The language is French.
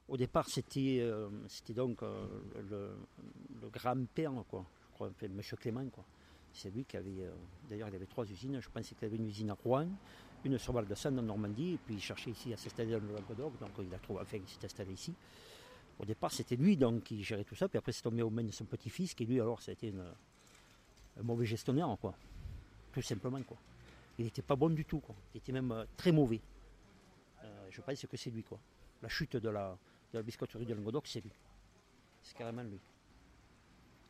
Au départ, c'était donc le grand-père, quoi. Je crois, enfin, Monsieur Clément, quoi. C'est lui qui avait. D'ailleurs, il avait 3 usines. Je pense qu'il avait une usine à Rouen, une sur Val-de-Sanne en Normandie, et puis il cherchait ici à s'installer dans le Languedoc, donc il a trouvé. Enfin, il s'est installé ici. Au départ, c'était lui donc qui gérait tout ça, puis après, c'est tombé aux mains de son petit-fils, qui lui, alors, ça a été un mauvais gestionnaire, quoi. Tout simplement, quoi. Il n'était pas bon du tout, quoi. Il était même très mauvais. Je pense que c'est lui, quoi. La chute de la biscuiterie de Languedoc, c'est lui. C'est carrément lui.